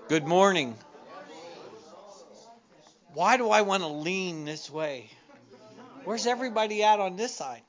Good morning. Why do I want to lean this way? Where's everybody at on this side?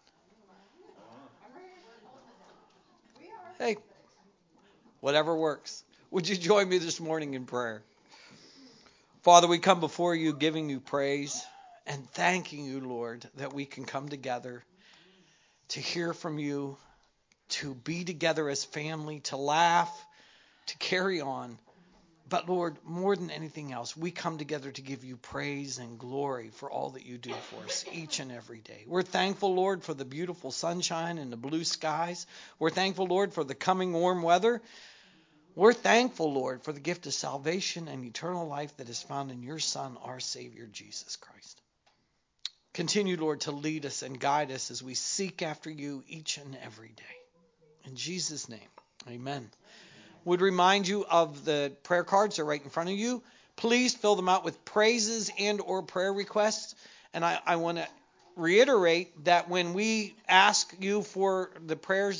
Hey, whatever works. Would you join me this morning in prayer? Father, we come before you giving you praise and thanking you, Lord, that we can come together to hear from you, to be together as family, to laugh, to carry on. But Lord, more than anything else, we come together to give you praise and glory for all that you do for us each and every day. We're thankful, Lord, for the beautiful sunshine and the blue skies. We're thankful, Lord, for the coming warm weather. We're thankful, Lord, for the gift of salvation and eternal life that is found in your Son, our Savior, Jesus Christ. Continue, Lord, to lead us and guide us as we seek after you each and every day. In Jesus' name, amen. Would remind you of the prayer cards. They're right in front of you. Please fill them out with praises and or prayer requests. And I want to reiterate that when we ask you for the prayer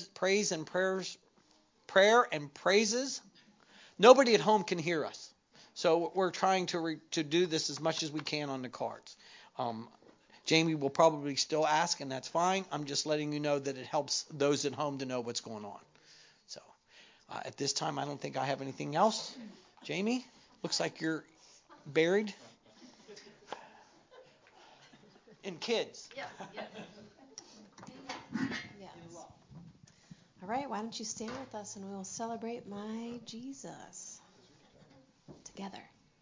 and praises, nobody at home can hear us. So we're trying to do this as much as we can on the cards. Jamie will probably still ask, and that's fine. I'm just letting you know that it helps those at home to know what's going on. At this time, I don't think I have anything else. Jamie, looks like you're buried in kids. Yes. All right, why don't you stand with us and we will celebrate my Jesus together.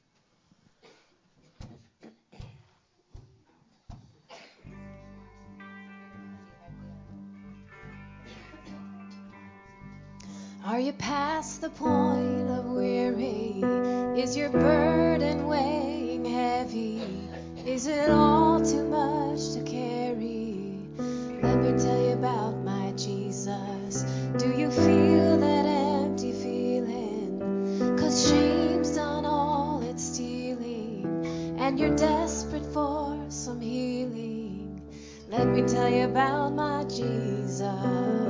Are you past the point of weary? Is your burden weighing heavy? Is it all too much to carry? Let me tell you about my Jesus. Do you feel that empty feeling? 'Cause shame's done all it's stealing, and you're desperate for some healing. Let me tell you about my Jesus.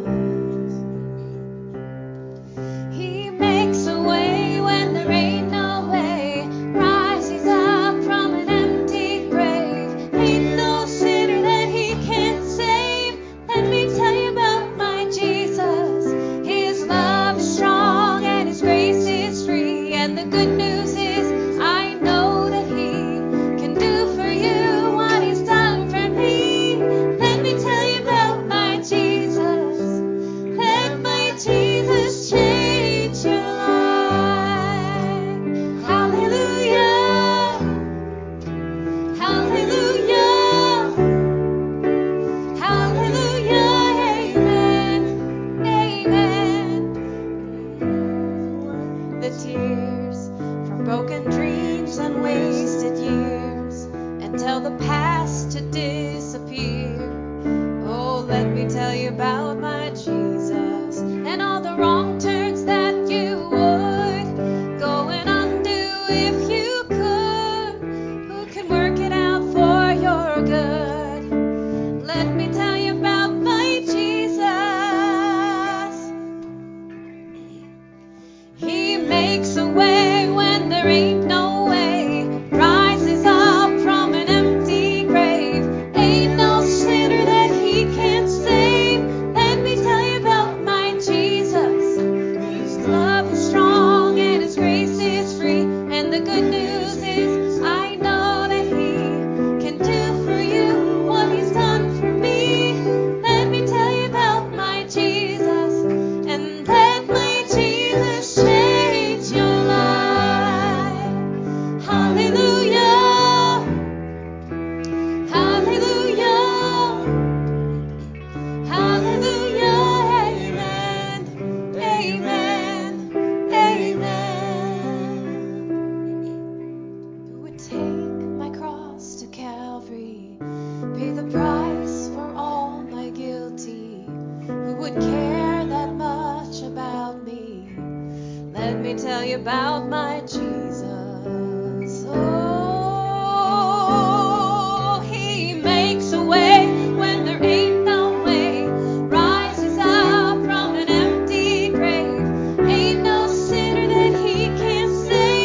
About my Jesus. Oh, he makes a way when there ain't no way, rises up from an empty grave. Ain't no sinner that he can't save.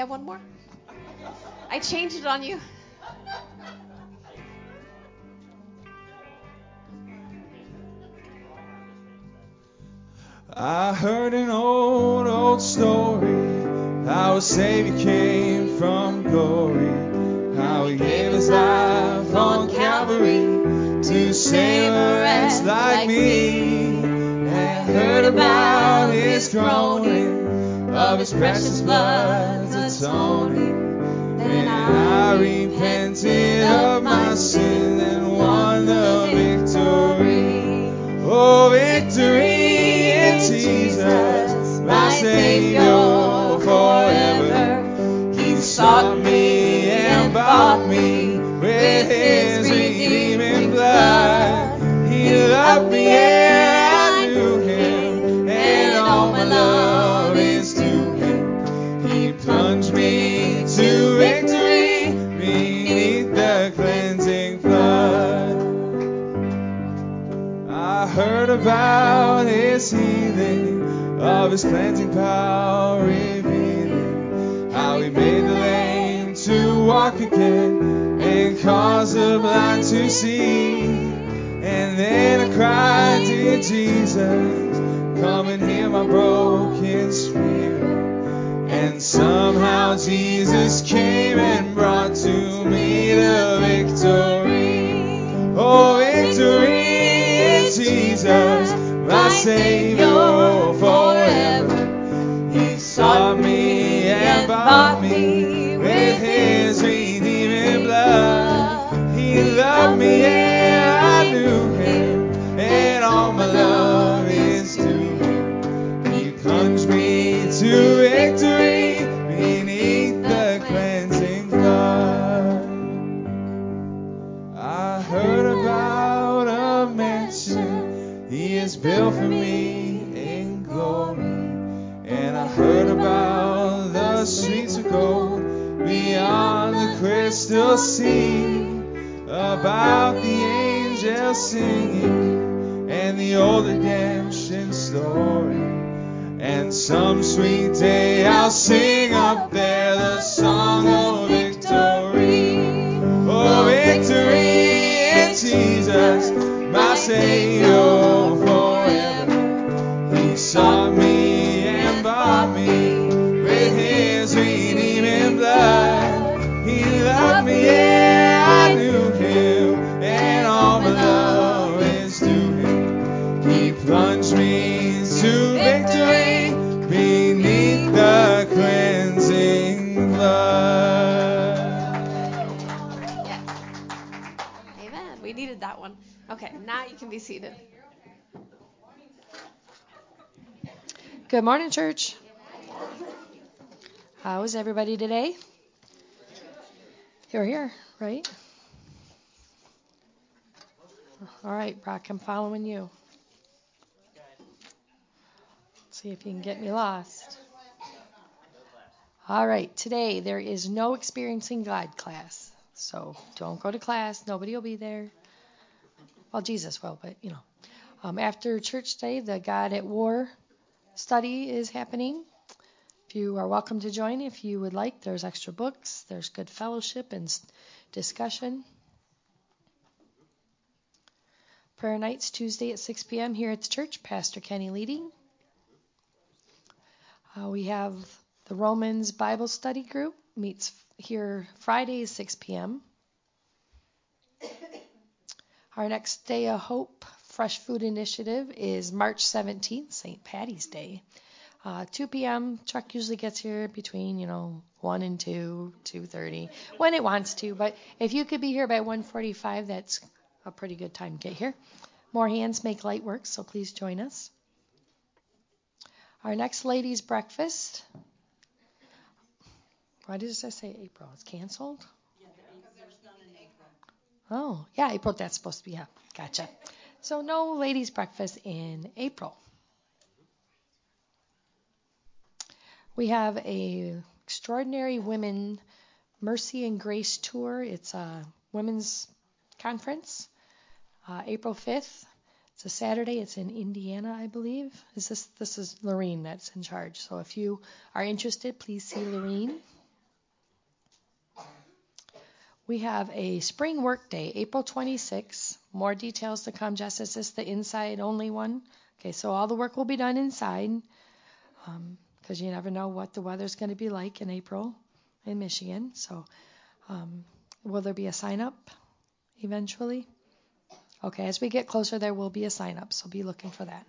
have one more? I changed it on you. I heard an old story, how a Savior came from glory, how He gave His life on Calvary to save a wretch like me. And I heard about His groaning, of His precious blood's atoning. Then I repented of my sin and won the victory. Oh, victory! Jesus, my Savior forever. He sought me and bought me with His redeeming blood. He loved me ere I knew Him, and all my love is to Him. He plunged me to victory beneath the cleansing flood. I heard about His healing, of His cleansing power revealing, how He made the lame to walk again and caused the blind to see. And then I cried to Jesus, come and heal my broken spirit. And somehow Jesus came and brought to me the victory. Oh, victory! Jesus, my Savior forever. He sought me and bought me with His redeeming blood. He loved me ere I knew Him, and all my love is to Him. He plunged me to victory beneath the cleansing flood. I heard about a mansion He has built for me in glory, and I heard about the streets of gold beyond the crystal sea, about the angels singing and the old redemption story. And some sweet day I'll sing up there the song of victory. Oh, victory! Jesus, my Savior forever. He sought me and bought me with His redeeming blood. He loved me ere I knew Him, and all my love is to Him. He plunged me to victory beneath the cleansing blood. We needed that one. Okay, now you can be seated. Good morning, church. How is everybody today? You're here, right? All right, Brock, I'm following you. Let's see if you can get me lost. All right, today there is no Experiencing God class. So don't go to class. Nobody will be there. Well, Jesus will, but you know. After church today, the God at War study is happening. If you are welcome to join, if you would like, there's extra books, there's good fellowship and discussion. Prayer nights Tuesday at 6 p.m. here at the church. Pastor Kenny leading. We have the Romans Bible Study Group meets here Fridays 6 p.m. Our next Day of Hope Fresh Food Initiative is March 17th, St. Patty's Day. 2 p.m. Chuck usually gets here between, 1 and 2, 2:30, when it wants to. But if you could be here by 1:45, that's a pretty good time to get here. More hands make light work, so please join us. Our next ladies' breakfast. Why did I say April? It's canceled? Yeah, there's none in April. Oh, yeah, April, that's supposed to be, yeah, gotcha. So no ladies' breakfast in April. We have a Extraordinary Women Mercy and Grace Tour. It's a women's conference, April 5th. It's a Saturday. It's in Indiana, I believe. This is Lorene that's in charge. So if you are interested, please see Lorene. We have a spring work day, April 26th. More details to come. Jess, is this the inside only one? Okay, so all the work will be done inside because you never know what the weather's going to be like in April in Michigan. So will there be a sign up eventually? Okay, as we get closer, there will be a sign up, so be looking for that.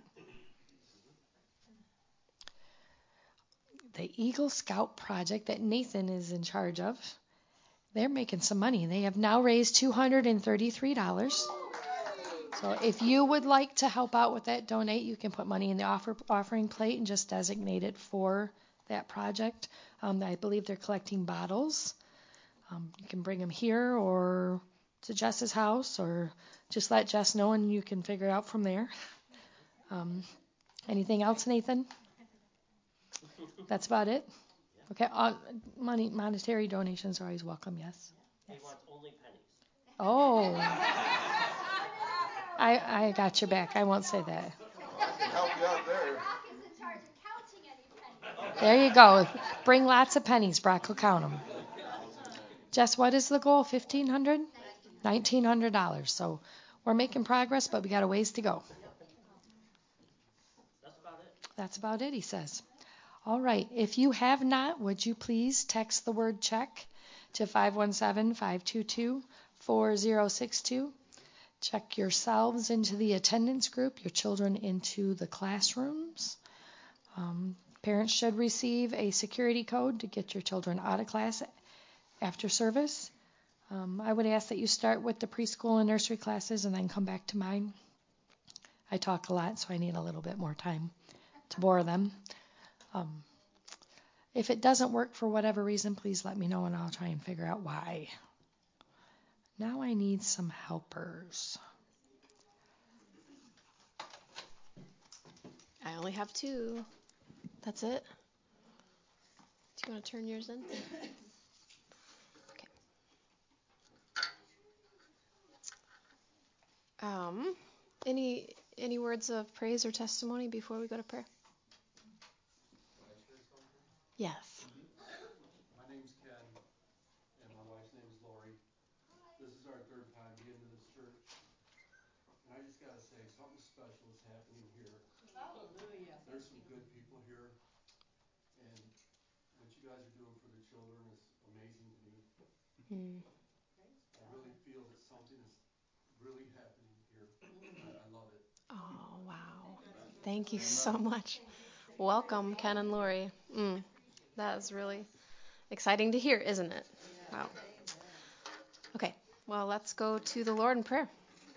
The Eagle Scout project that Nathan is in charge of, they're making some money. They have now raised $233. So if you would like to help out with that, donate, you can put money in the offering plate and just designate it for that project. I believe they're collecting bottles. You can bring them here or to Jess's house, or just let Jess know and you can figure it out from there. Anything else, Nathan? That's about it? Okay. Monetary donations are always welcome, yes. He wants only pennies. Oh. I got your back. I won't say that. I can help you out there. Brock is in charge of counting any pennies. There you go. Bring lots of pennies. Brock will count them. Jess, what is the goal? $1,500? $1,900. So we're making progress, but we got a ways to go. That's about it. That's about it, he says. All right. If you have not, would you please text the word check to 517-522-4062. Check yourselves into the attendance group, your children into the classrooms. Parents should receive a security code to get your children out of class after service. I would ask that you start with the preschool and nursery classes and then come back to mine. I talk a lot, so I need a little bit more time to bore them. If it doesn't work for whatever reason, please let me know and I'll try and figure out why. Now I need some helpers. I only have 2. That's it. Do you want to turn yours in? Okay. Any words of praise or testimony before we go to prayer? Yes. My name's Ken, and my wife's name is Lori. This is our 3rd time being to this church, and I just got to say, something special is happening here. Hallelujah. There's some good people here, and what you guys are doing for the children is amazing to me. I really feel that something is really happening here. I love it. Oh, wow. Thank you so much. Welcome, Ken and Lori. That is really exciting to hear, isn't it? Wow. Okay, well, let's go to the Lord in prayer.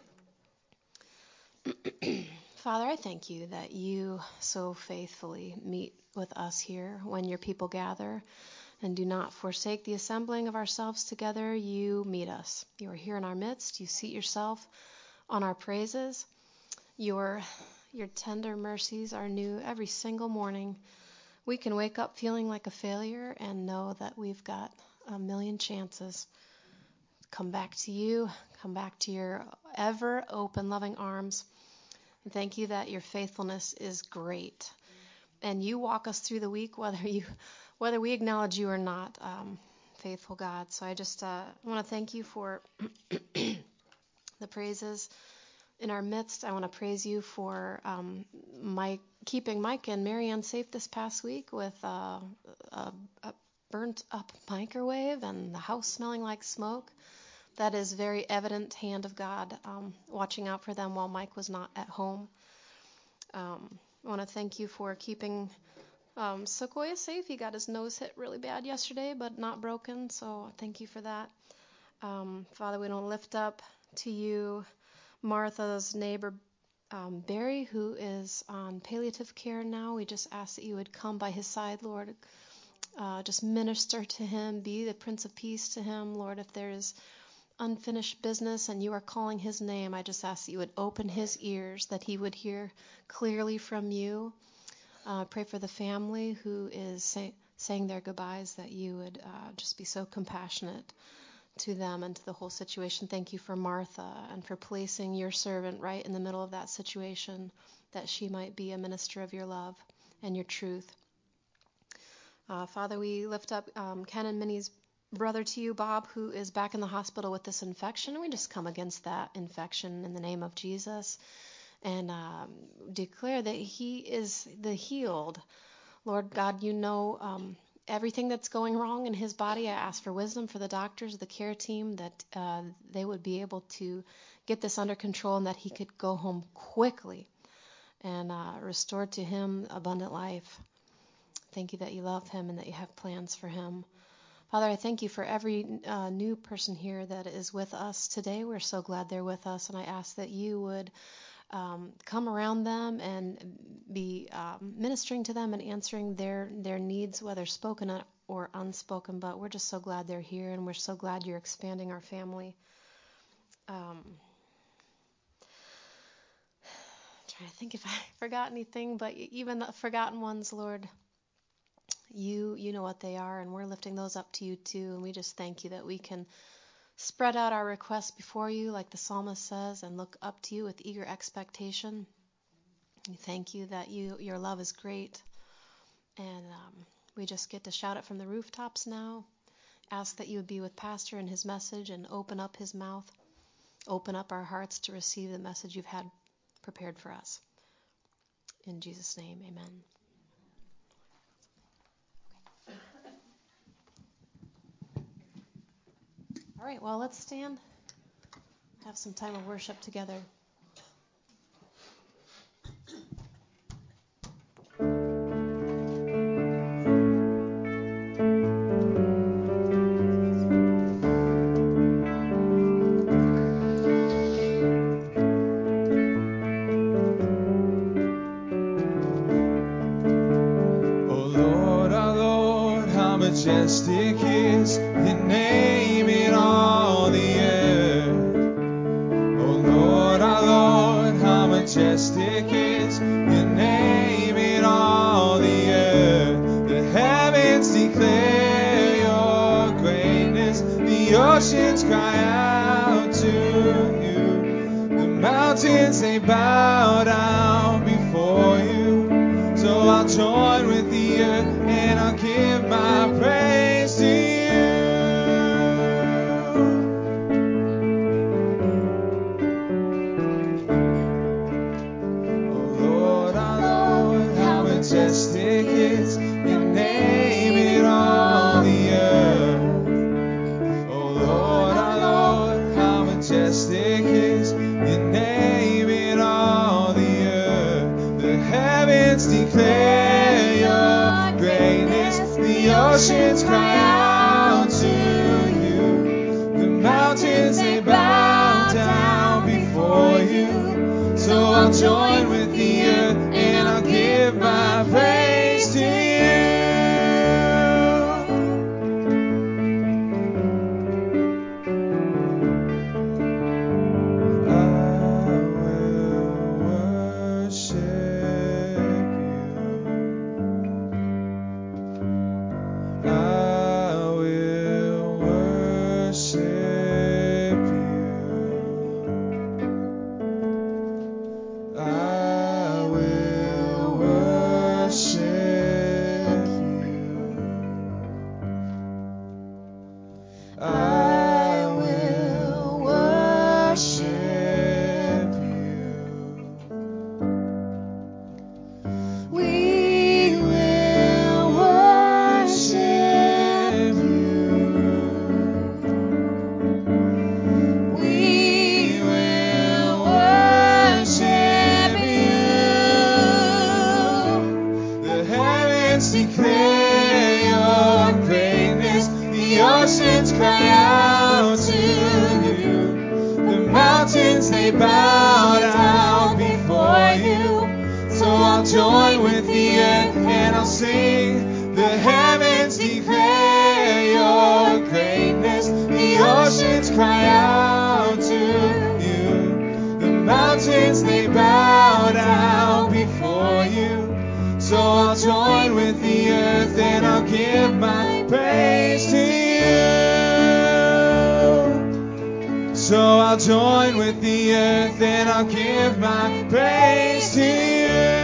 Father, I thank you that you so faithfully meet with us here when your people gather, and do not forsake the assembling of ourselves together. You meet us. You are here in our midst. You seat yourself on our praises. Your tender mercies are new every single morning. We can wake up feeling like a failure and know that we've got a million chances. Come back to you. Come back to your ever open, loving arms. And thank you that your faithfulness is great. And you walk us through the week, whether we acknowledge you or not, faithful God. So I just want to thank you for the praises in our midst. I want to praise you for keeping Mike and Marianne safe this past week with a burnt up microwave and the house smelling like smoke. That is very evident hand of God watching out for them while Mike was not at home. I want to thank you for keeping Sequoia safe. He got his nose hit really bad yesterday, but not broken, so thank you for that. Father, we don't lift up to you Martha's neighbor, Barry, who is on palliative care now. We just ask that you would come by his side, Lord. Just minister to him, be the Prince of Peace to him. Lord, if there is unfinished business and you are calling his name, I just ask that you would open his ears, that he would hear clearly from you. Pray for the family who is saying their goodbyes, that you would just be so compassionate to them and to the whole situation. Thank you for Martha and for placing your servant right in the middle of that situation, that she might be a minister of your love and your truth. Father, we lift up Ken and Minnie's brother to you, Bob, who is back in the hospital with this infection. We just come against that infection in the name of Jesus and declare that he is the healed. Lord God, you know everything that's going wrong in his body. I ask for wisdom for the doctors, the care team, that they would be able to get this under control and that he could go home quickly and restore to him abundant life. Thank you that you love him and that you have plans for him. Father, I thank you for every new person here that is with us today. We're so glad they're with us, and I ask that you would come around them and be ministering to them and answering their needs, whether spoken or unspoken. But we're just so glad they're here, and we're so glad you're expanding our family. Trying to think if I forgot anything, but even the forgotten ones, Lord, you know what they are, and we're lifting those up to you too. And we just thank you that we can spread out our requests before you, like the psalmist says, and look up to you with eager expectation. We thank you that your love is great, and we just get to shout it from the rooftops now. Ask that you would be with Pastor and his message and open up his mouth, open up our hearts to receive the message you've had prepared for us. In Jesus' name, amen. All right, well, let's stand, have some time of worship together. Majestic is your name in all the earth. Oh Lord, our Lord, how majestic is your name in all the earth. The heavens declare your greatness, the oceans cry out to you. The mountains, they bow down before you. So I'll join with the earth and I'll give my praise to you. Oh Lord, our Lord, how majestic is your name in all the earth. Oh Lord, our Lord, how majestic is your name in all the earth. The heavens declare your greatness, the oceans cry out to you. The mountains, they bow down before you. So I'll join with the earth and I'll give my praise to you. I will worship you. I will worship you. I will worship you. I will worship you. We will worship you. We will worship you. The heavens declare your greatness, the oceans cry out to you. The mountains, they bow down before you. So I'll join with the earth and I'll sing. The heavens declare your greatness, the oceans cry out to you. The mountains, they bow down before you. So I'll join with the earth and I'll give my praise to you. So I'll join with the earth and I'll give my praise to you.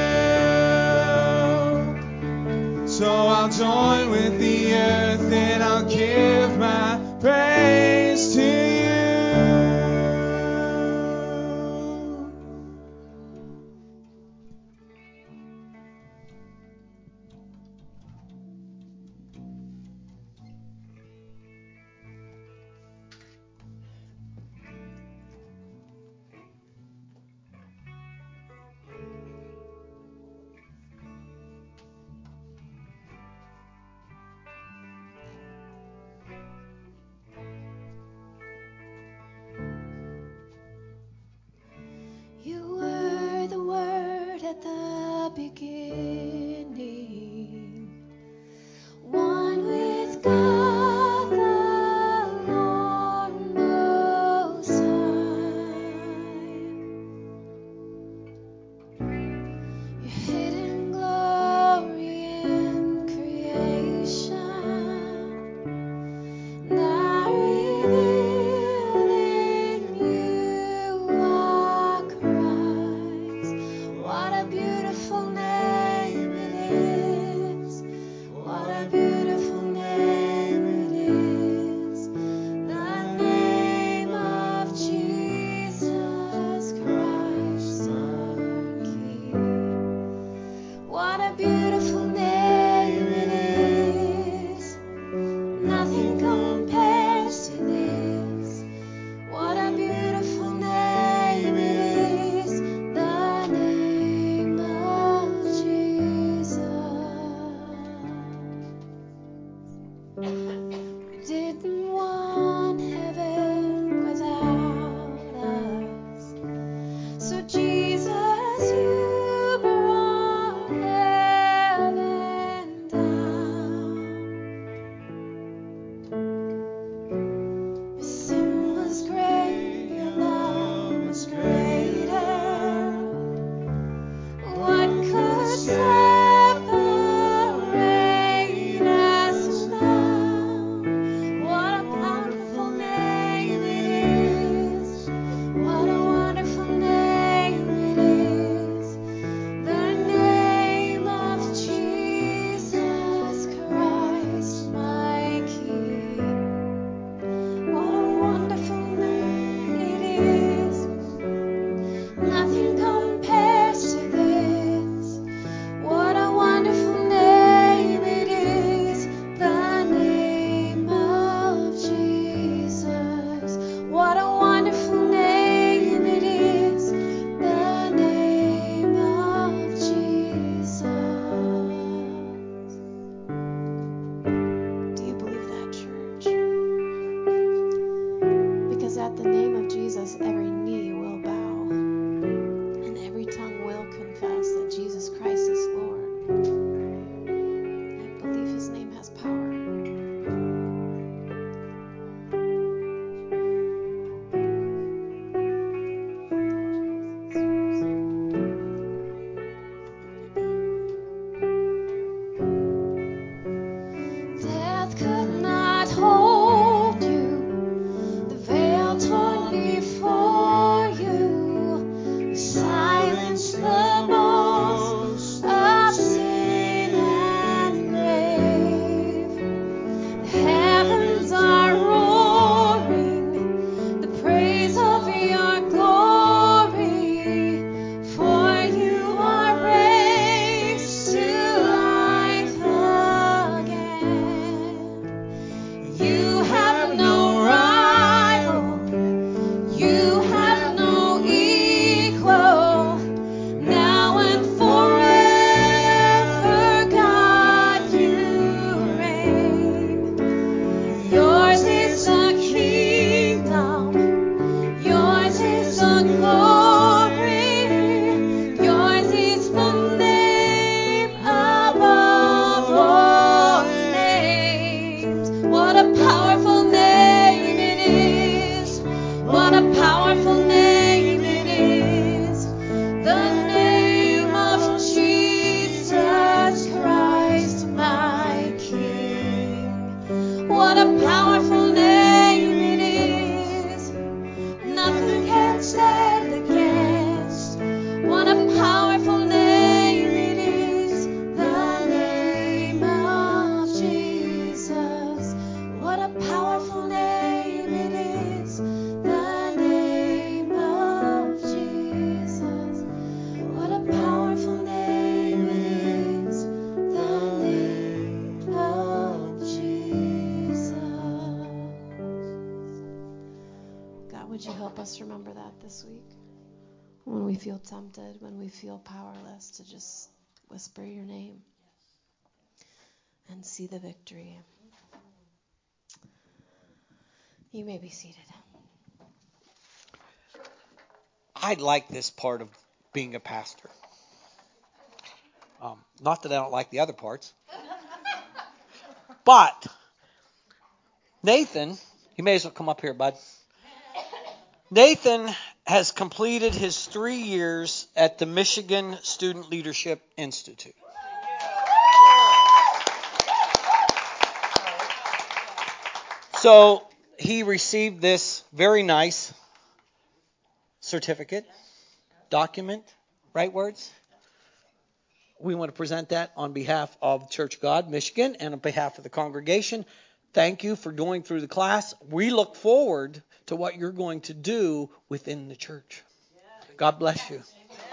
So I'll join with the earth and I'll give my that. Would you help us remember that this week? When we feel tempted, when we feel powerless, to just whisper your name and see the victory. You may be seated. I like this part of being a pastor. Not that I don't like the other parts. But Nathan, you may as well come up here, bud. Nathan has completed his 3 years at the Michigan Student Leadership Institute. So he received this very nice certificate, document, right words? We want to present that on behalf of Church of God, Michigan, and on behalf of the congregation. Thank you for going through the class. We look forward to what you're going to do within the church. God bless you.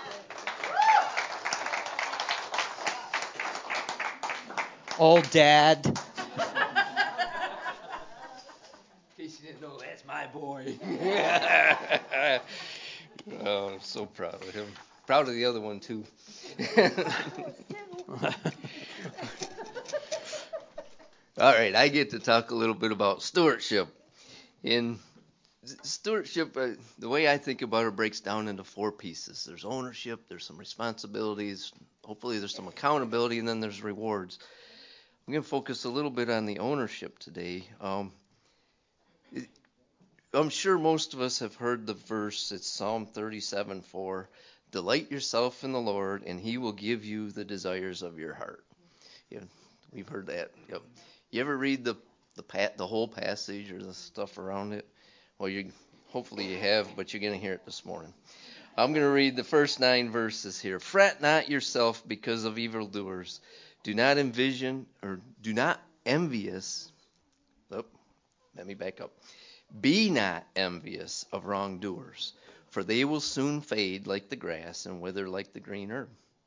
Oh, Dad. In case you didn't know, that's my boy. Oh, I'm so proud of him. Proud of the other one, too. All right, I get to talk a little bit about stewardship. In stewardship, the way I think about it breaks down into 4 pieces. There's ownership, there's some responsibilities, hopefully there's some accountability, and then there's rewards. I'm going to focus a little bit on the ownership today. I'm sure most of us have heard the verse. It's Psalm 37:4. Delight yourself in the Lord, and He will give you the desires of your heart. Yeah, we've heard that. Yep. You ever read the whole passage or the stuff around it? Well, hopefully you have, but you're going to hear it this morning. I'm going to read the first 9 verses here. Fret not yourself because of evildoers. Do not envious. Oh, let me back up. Be not envious of wrongdoers, for they will soon fade like the grass and wither like the green herb.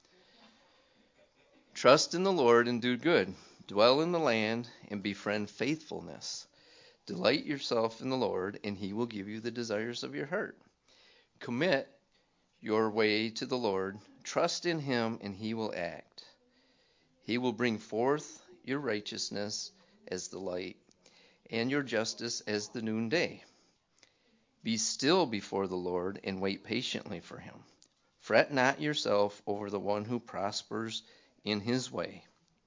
Trust in the Lord and do good. Dwell in the land and befriend faithfulness. Delight yourself in the Lord, and He will give you the desires of your heart. Commit your way to the Lord. Trust in Him, and He will act. He will bring forth your righteousness as the light, and your justice as the noonday. Be still before the Lord and wait patiently for Him. Fret not yourself over the one who prospers in his way.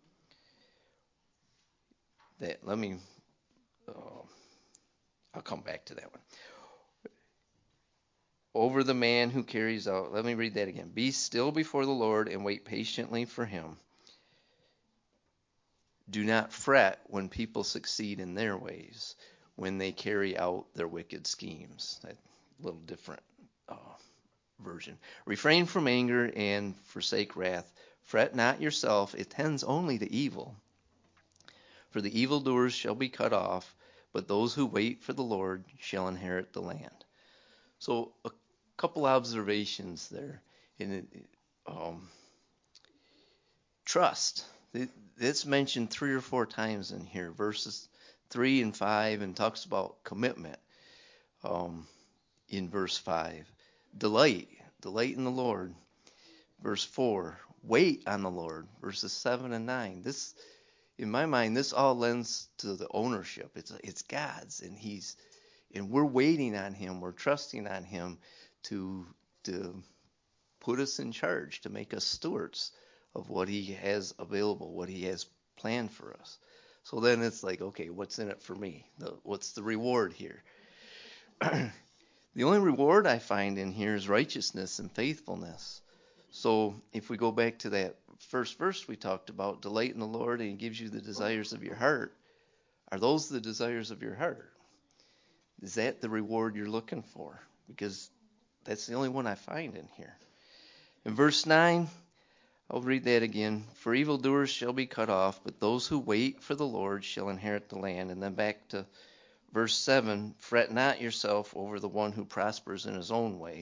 I'll come back to that one. Over the man who carries out. Let me read that again. Be still before the Lord and wait patiently for Him. Do not fret when people succeed in their ways, when they carry out their wicked schemes. That little different version. Refrain from anger and forsake wrath. Fret not yourself, it tends only to evil. For the evildoers shall be cut off, but those who wait for the Lord shall inherit the land. So a couple observations there. Trust. It's mentioned 3 or 4 times in here, verses 3 and 5, and talks about commitment in verse 5. Delight in the Lord. Verse 4, wait on the Lord. Verses 7 and 9. This, in my mind, this all lends to the ownership. It's God's, and we're waiting on Him. We're trusting on Him to put us in charge, to make us stewards of what He has available, what He has planned for us. So then it's like, okay, what's in it for me? What's the reward here? The only reward I find in here is righteousness and faithfulness. So if we go back to that first verse we talked about, delight in the Lord and He gives you the desires of your heart. Are those the desires of your heart? Is that the reward you're looking for? Because that's the only one I find in here. In verse 9, I'll read that again. For evildoers shall be cut off, but those who wait for the Lord shall inherit the land. And then back to verse 7, fret not yourself over the one who prospers in his own way.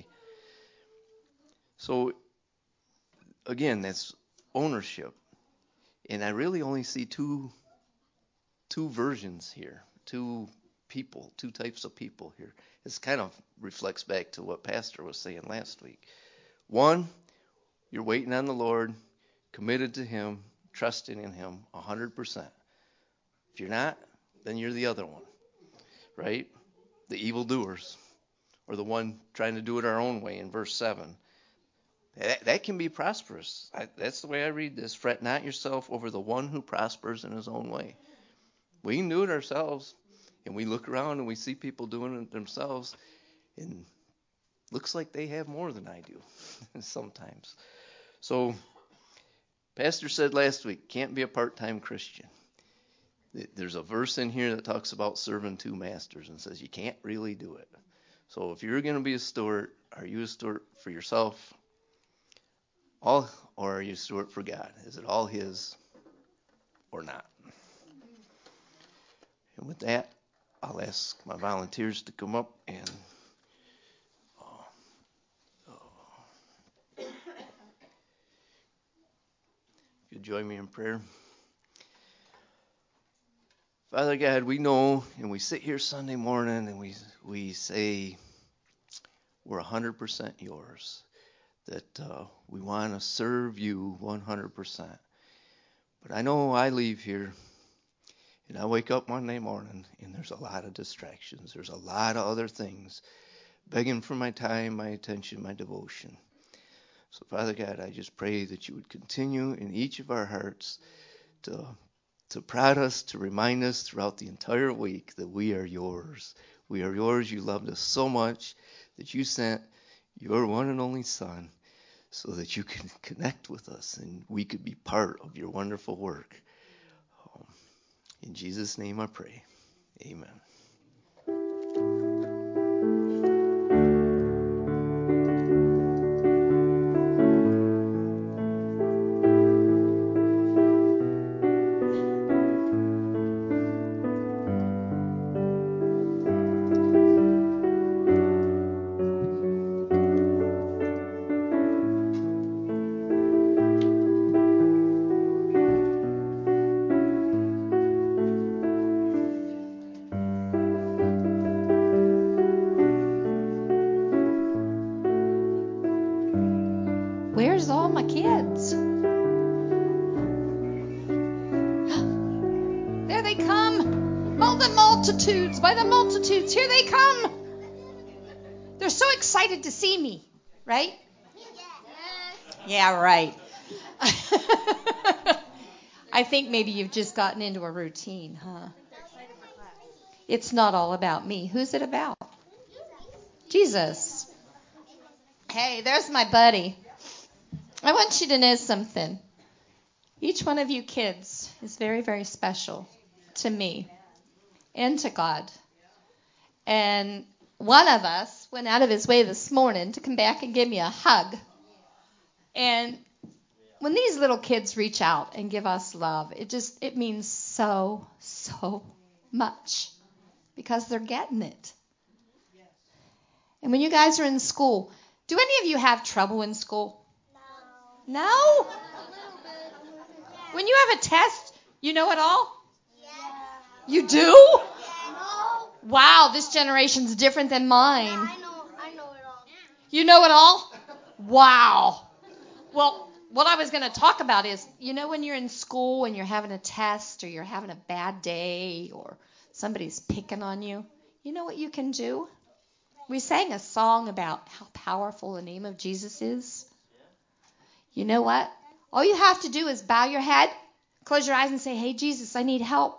So, again, that's ownership. And I really only see two versions here, two people, two types of people here. This kind of reflects back to what Pastor was saying last week. One, you're waiting on the Lord, committed to Him, trusting in Him 100%. If you're not, then you're the other one, right? The evildoers, or the one trying to do it our own way in verse 7. That can be prosperous. That's the way I read this. Fret not yourself over the one who prospers in his own way. We can do it ourselves, and we look around and we see people doing it themselves, and looks like they have more than I do sometimes. So, Pastor said last week, can't be a part-time Christian. There's a verse in here that talks about serving two masters and says you can't really do it. So if you're going to be a steward, are you a steward for yourself? Or are you a steward for God? Is it all His or not? And with that, I'll ask my volunteers to come up and if you join me in prayer. Father God, we know, and we sit here Sunday morning and we say we're 100% yours, that we want to serve you 100%. But I know I leave here and I wake up Monday morning and there's a lot of distractions. There's a lot of other things begging for my time, my attention, my devotion. So Father God, I just pray that you would continue in each of our hearts to prod us, to remind us throughout the entire week that we are yours. We are yours. You loved us so much that you sent your one and only Son so that you can connect with us and we could be part of your wonderful work. In Jesus' name I pray. Amen. Where's all my kids? There they come. All the multitudes, by the multitudes, here they come. They're so excited to see me, right? Yes. Yeah, right. I think maybe you've just gotten into a routine, huh? It's not all about me. Who's it about? Jesus. Hey, there's my buddy. I want you to know something. Each one of you kids is very, very special to me and to God. And one of us went out of his way this morning to come back and give me a hug. And when these little kids reach out and give us love, it means so, so much because they're getting it. And when you guys are in school, do any of you have trouble in school? No? When you have a test, you know it all? Yeah. You do? Yeah. Wow, this generation's different than mine. Yeah, I know it all. You know it all? Wow. Well, what I was going to talk about is, when you're in school and you're having a test or you're having a bad day or somebody's picking on you, you know what you can do? We sang a song about how powerful the name of Jesus is. You know what? All you have to do is bow your head, close your eyes, and say, hey, Jesus, I need help.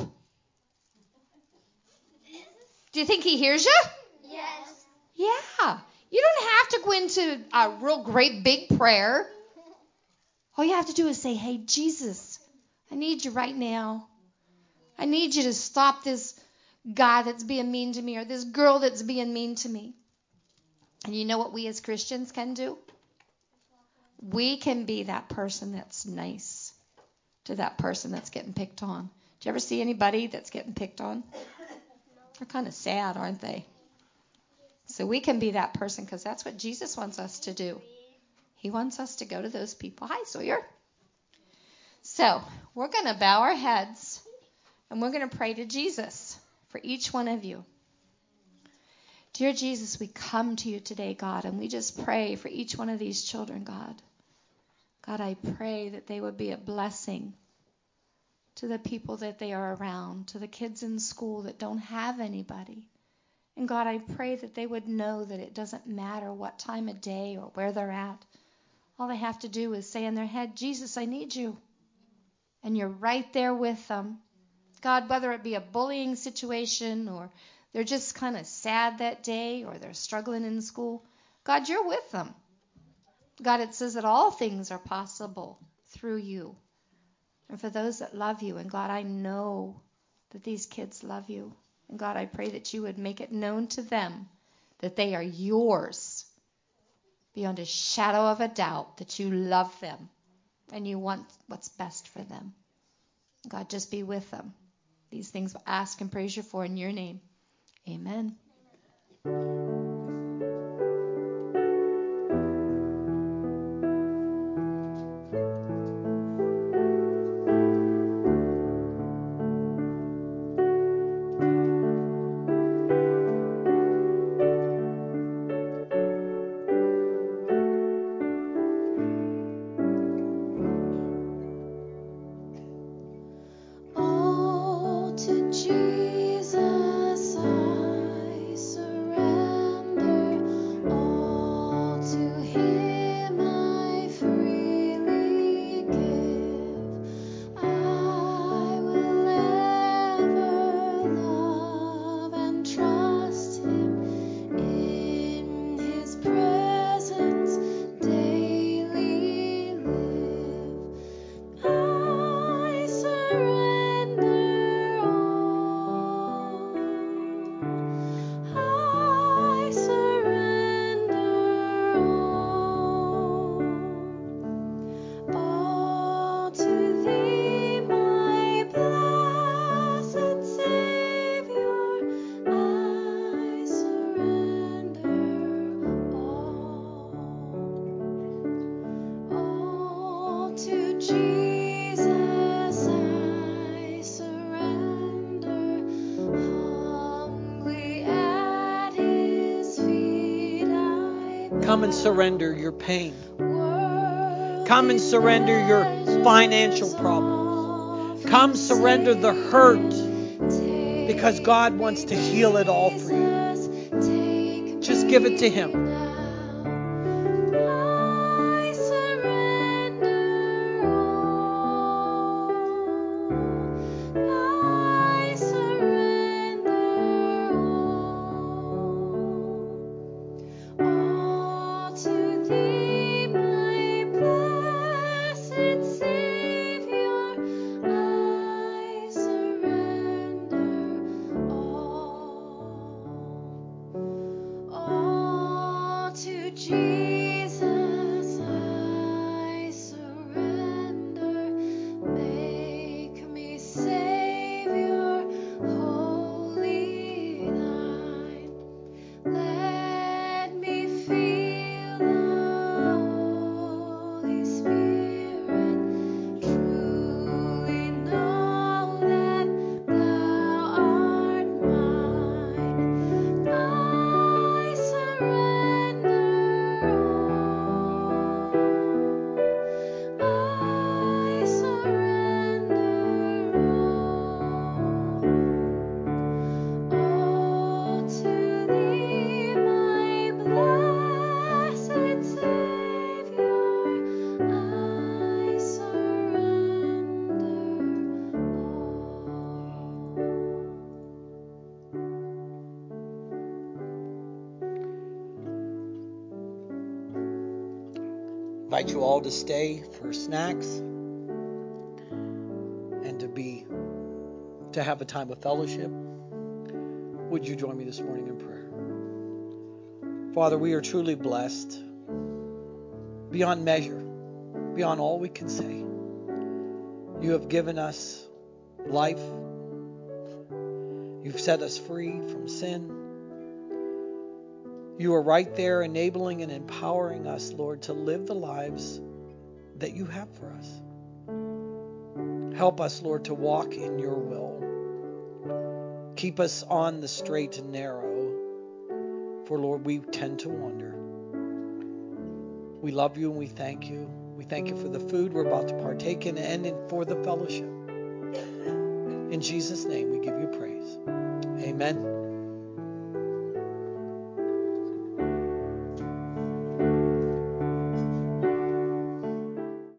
Do you think he hears you? Yes. Yeah. You don't have to go into a real great big prayer. All you have to do is say, hey, Jesus, I need you right now. I need you to stop this guy that's being mean to me or this girl that's being mean to me. And you know what we as Christians can do? We can be that person that's nice to that person that's getting picked on. Do you ever see anybody that's getting picked on? They're kind of sad, aren't they? So we can be that person because that's what Jesus wants us to do. He wants us to go to those people. Hi, Sawyer. So we're going to bow our heads and we're going to pray to Jesus for each one of you. Dear Jesus, we come to you today, God, and we just pray for each one of these children, God. God, I pray that they would be a blessing to the people that they are around, to the kids in school that don't have anybody. And God, I pray that they would know that it doesn't matter what time of day or where they're at. All they have to do is say in their head, Jesus, I need you. And you're right there with them. God, whether it be a bullying situation or they're just kind of sad that day or they're struggling in school, God, you're with them. God, it says that all things are possible through you. And for those that love you, and God, I know that these kids love you. And God, I pray that you would make it known to them that they are yours beyond a shadow of a doubt, that you love them and you want what's best for them. God, just be with them. These things I ask and praise you for in your name. Amen. All to Jesus I surrender, all to Him I freely give. I will ever love and trust Him, in His presence daily live. I surrender all. I surrender all to Thee, my blessed Savior. I surrender all to Jesus I surrender, humbly at His feet I bow. Come and surrender your pain. Come and surrender your financial problems. Come surrender the hurt, because God wants to heal it all for you. Just give it to Him. I surrender all. I surrender all to Thee, my blessed Savior. I surrender all to Jesus I surrender. Make me Savior, wholly Thine. Let me feel the Holy Spirit, truly know that Thou art mine. I surrender all. I surrender all to Thee, my blessed Savior. I surrender Invite you all to stay for snacks and to have a time of fellowship. Would you join me this morning in prayer? Father, we are truly blessed beyond measure, beyond all we can say. You have given us life. You've set us free from sin. You are right there enabling and empowering us, Lord, to live the lives that you have for us. Help us, Lord, to walk in your will. Keep us on the straight and narrow. For, Lord, we tend to wander. We love you and we thank you. We thank you for the food we're about to partake in and for the fellowship. In Jesus' name, we give you praise. Amen.